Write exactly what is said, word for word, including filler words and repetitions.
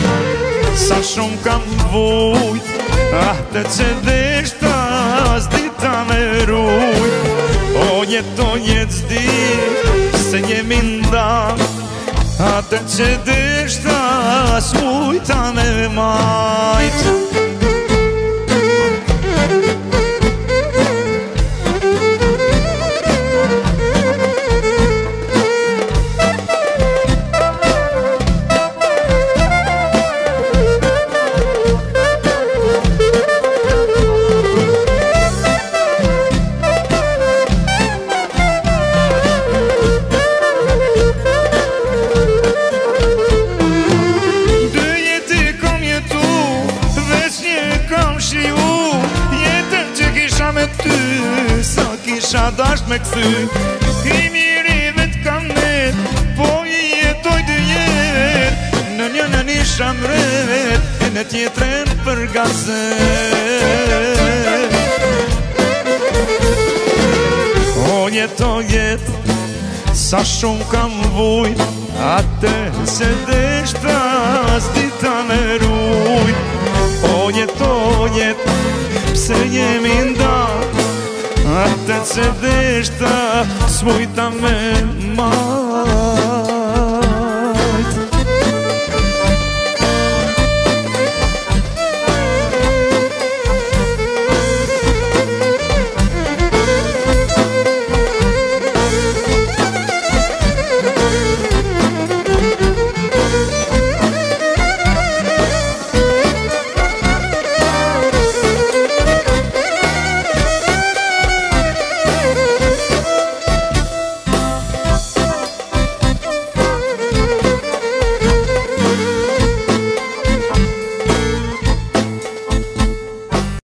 Sa shumë kam vujt, ah të që deshta s'dita me rujt. O jeto jet zdi, se jemi nda, atë që deshta s'mujta me majt. Kisha dasht me këthy I mirive t'kam net, po I jetoj dë jet. Në një në një shamret, e në tjetren për gazet. O jeto jet, sa shumë kam vujt, atë se deshta s'dita me rujt. O jeto jet, pse jemi nda, atë që deshta s'mujta me ma.